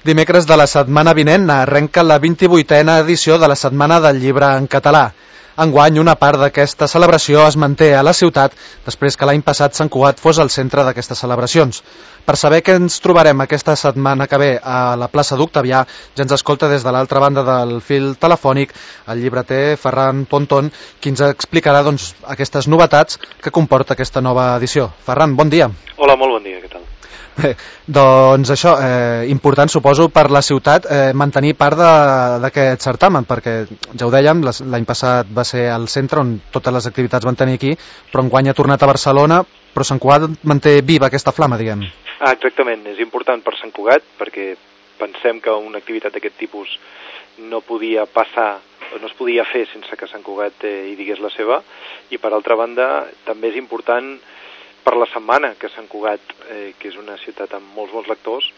Dimecres de la setmana vinent arrenca la 28a edició de la Setmana del Llibre en Català. Enguany, una part d'aquesta celebració es manté a la ciutat després que l'any passat Sant Cugat fos el centre d'aquestes celebracions. Per saber què ens trobarem aquesta setmana que ve a la plaça d'Octavià, ja ens escolta des de l'altra banda del fil telefònic el llibreter Ferran Ponton, qui ens explicarà aquestes novetats que comporta aquesta nova edició. Ferran, bon dia. Hola, molt bon dia, què tal? Bé, doncs això, important suposo per la ciutat mantenir part d'aquest certamen, perquè ja ho dèiem, l'any passat va ser el centre on totes les activitats van tenir aquí, però enguany ha tornat a Barcelona, però Sant Cugat manté viva aquesta flama, diguem. Exactament, és important per Sant Cugat perquè pensem que una activitat d'aquest tipus no podia passar, no es podia fer sense que Sant Cugat hi digués la seva, i per altra banda també és important per la setmana que Sant Cugat, que és una ciutat amb molts bons lectors,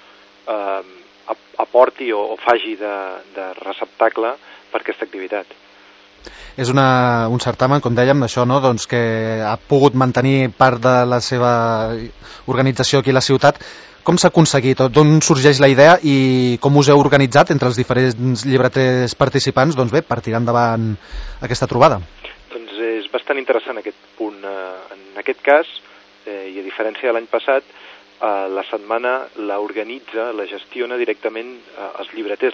aporti o faci de receptacle per aquesta activitat. És un certamen, com dèiem, això, no? Que ha pogut mantenir part de la seva organització aquí a la ciutat. Com s'ha aconseguit? D'on sorgeix la idea i com us heu organitzat entre els diferents llibreters participants per tirar endavant aquesta trobada? Doncs és bastant interessant aquest punt. En aquest cas, i a diferència de l'any passat, la setmana l'organitza, la gestiona directament els llibreters,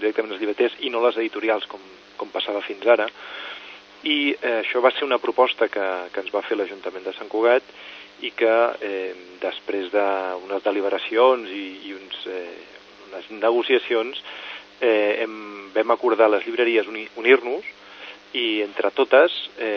i no les editorials com passava fins ara, i això va ser una proposta que ens va fer l'Ajuntament de Sant Cugat i que després d'unes deliberacions i unes negociacions vam acordar les llibreries unir-nos i entre totes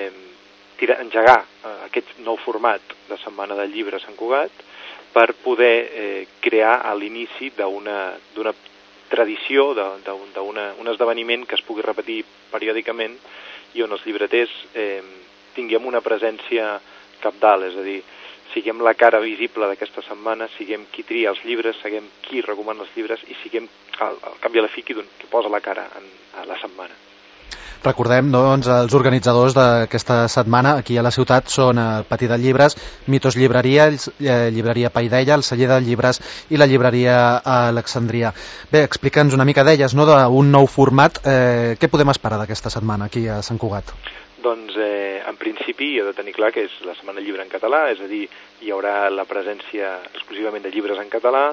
engegar aquest nou format de Setmana del Llibre a Sant Cugat per poder crear a l'inici d'una tradició, d'un esdeveniment que es pugui repetir periòdicament i on els llibreters tinguem una presència cabdal, és a dir, siguem la cara visible d'aquesta setmana, siguem qui tria els llibres, siguem qui recomana els llibres i siguem, al cap i a la fi, qui posa la cara a la setmana. Recordem, els organitzadors d'aquesta setmana aquí a la ciutat són el Patí de Llibres, Mitos Llibreria, Llibreria Paideia, el Celler de Llibres i la Llibreria Alexandria. Bé, explica'ns una mica d'elles, d'un nou format. Què podem esperar d'aquesta setmana aquí a Sant Cugat? Doncs, en principi, he de tenir clar que és la Setmana del Llibre en català, és a dir, hi haurà la presència exclusivament de llibres en català,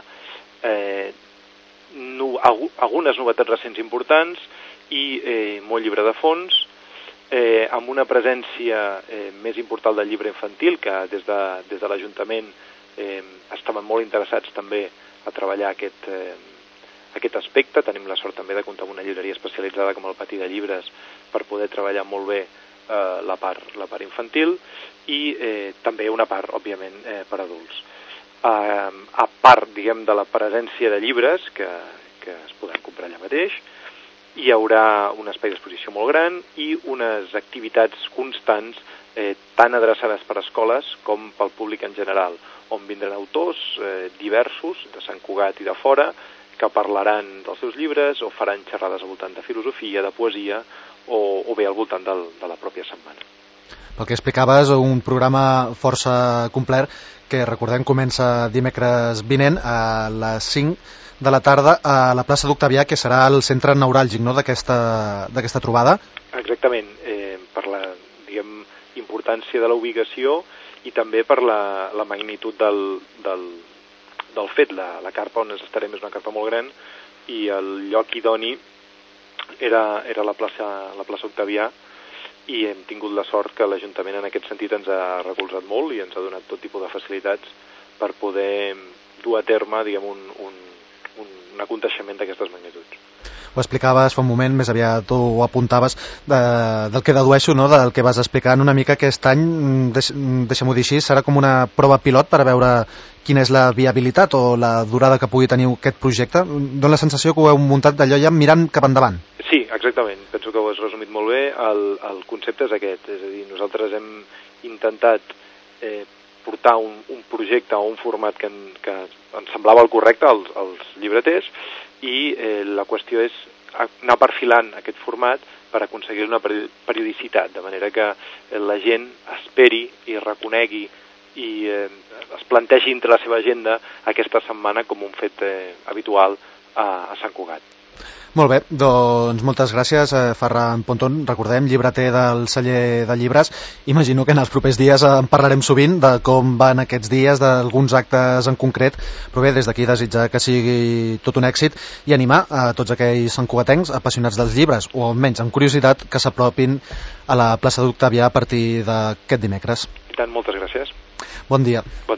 algunes novetats recents importants, i molt llibre de fons, amb una presència més important del llibre infantil, que des de l'Ajuntament estaven molt interessats també a treballar aquest aspecte. Tenim la sort també de comptar amb una llibreria especialitzada com el Patí de Llibres per poder treballar molt bé la part infantil i també una part, òbviament, per adults. A part, diguem, de la presència de llibres que es poden comprar allà mateix, hi haurà un espai d'exposició molt gran i unes activitats constants tan adreçades per escoles com pel públic en general, on vindran autors diversos de Sant Cugat i de fora que parlaran dels seus llibres o faran xerrades al voltant de filosofia, de poesia o bé al voltant de la pròpia setmana. Pel que explicaves, un programa força complet que, recordem, comença dimecres vinent a les 5 de la tarda a la plaça d'Octavià, que serà el centre neuràlgic d'aquesta trobada. Exactament, per la importància de la ubicació i també per la magnitud del fet. La carpa on estarem és una carpa molt gran i el lloc idoni era la plaça Octavià, i hem tingut la sort que l'Ajuntament en aquest sentit ens ha recolzat molt i ens ha donat tot tipus de facilitats per poder dur a terme, diguem, un aconteixement d'aquestes magnituds. Ho explicaves fa un moment, més aviat ho apuntaves, del que dedueixo, del que vas explicant una mica aquest any, deixem-ho dir així, serà com una prova pilot per veure quina és la viabilitat o la durada que pugui tenir aquest projecte. Dóna la sensació que ho heu muntat d'allò ja mirant cap endavant. Sí, exactament, penso que ho has resumit molt bé. El concepte és aquest, és a dir, nosaltres hem intentat portar un projecte o un format que ens semblava el correcte als llibreters i la qüestió és anar perfilant aquest format per aconseguir una periodicitat, de manera que la gent esperi i reconegui i es plantegi entre la seva agenda aquesta setmana com un fet habitual a Sant Cugat. Molt bé, doncs moltes gràcies, Ferran Pontón. Recordem, llibreter del celler de llibres. Imagino que en els propers dies en parlarem sovint de com van aquests dies, d'alguns actes en concret, però bé, des d'aquí desitjar que sigui tot un èxit i animar a tots aquells santcugatencs apassionats dels llibres, o almenys amb curiositat, que s'apropin a la plaça d'Octavià a partir d'aquest dimecres. I tant, moltes gràcies. Bon dia.